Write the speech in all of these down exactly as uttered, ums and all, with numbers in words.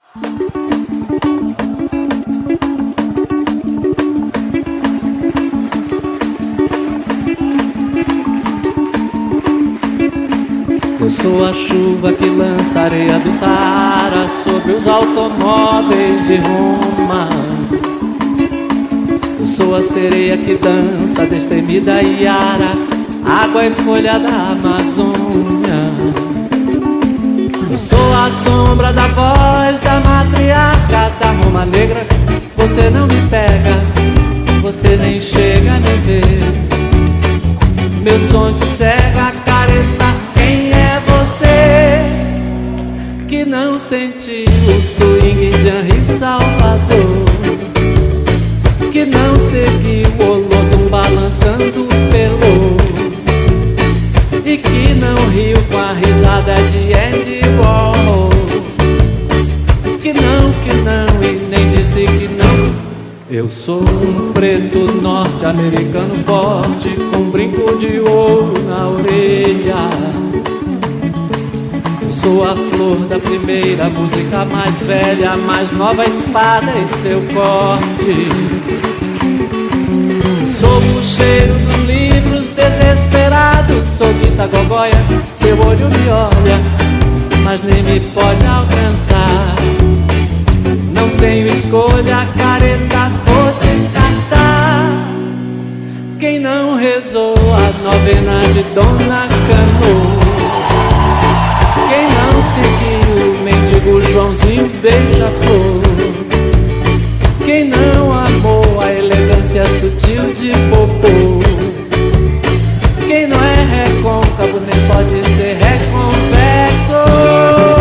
Eu sou a chuva que lança areia do Saara sobre os automóveis de Roma. Eu sou a sereia que dança destemida Iara, água e folha da Amazônia. Eu sou a sombra da voz da matriarca da Roma Negra. Você não me pega, você nem chega a me ver. Meu som te cega, careta. Quem é você que não sentiu o swing de Henri Salvador, que não seguiu o Olodum balançando o pelô, e que não riu com a risada de Andy Warhol, que não, que não, e nem disse que não. Eu sou um preto norte-americano forte, com um brinco de ouro na orelha. Eu sou a flor da primeira música mais velha, a mais nova espada em seu corte. Sou o cheiro dos livros desesperados, sou Guita Gogóia, seu olho me olha, mas nem me pode alcançar. Não tenho escolha, careta, vou descartar. Quem não rezou a novena de Dona Cano, quem não seguiu o mendigo Joãozinho beija-flor, quem não amou a elegância sutil de Popô, quem não é recôncavo nem pode ser reconvexo.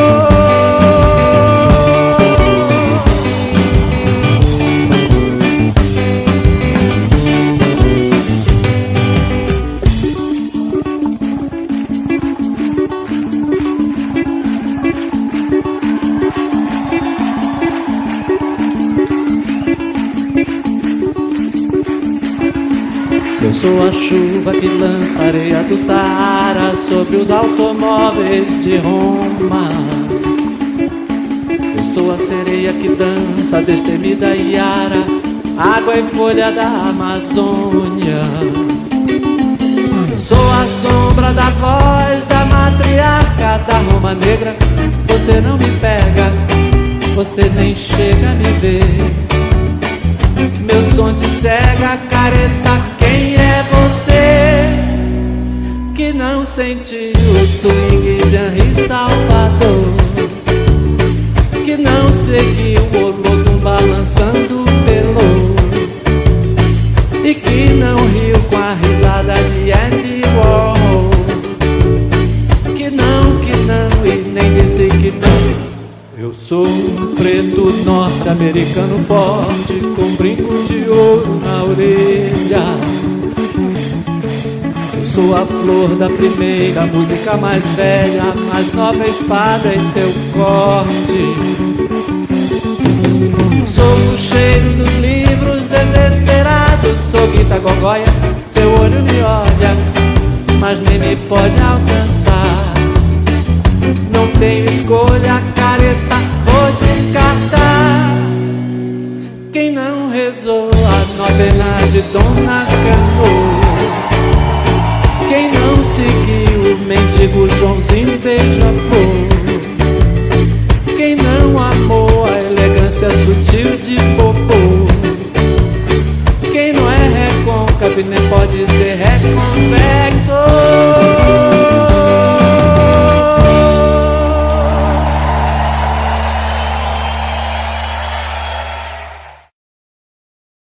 Eu sou a chuva que lança areia do Saara sobre os automóveis de Roma. Eu sou a sereia que dança destemida Iara, água e folha da Amazônia. Eu sou a sombra da voz da matriarca da Roma Negra. Você não me pega, você nem chega a me ver. Meu som te cega, careta. Quem é você que não sentiu o swing de Henri Salvador, que não seguiu o Olodum balançando o pelô, e que não riu com a risada de Andy Warhol, que não, que não, e nem disse que não. Eu sou um preto norte-americano forte, com um brinco de ouro na orelha. Eu sou a flor da primeira música mais velha, a mais nova espada em seu corte. Sou o cheiro dos livros desesperados, sou Guita Gogóia, seu olho me olha, mas nem me pode alcançar. Não tenho escolha, careta, vou descartar. Quem não rezou a novena de Dona Cano, quem não seguiu o mendigo Joãozinho beija-flor, quem não amou a elegância sutil de Popô, quem não é recôncavo e nem pode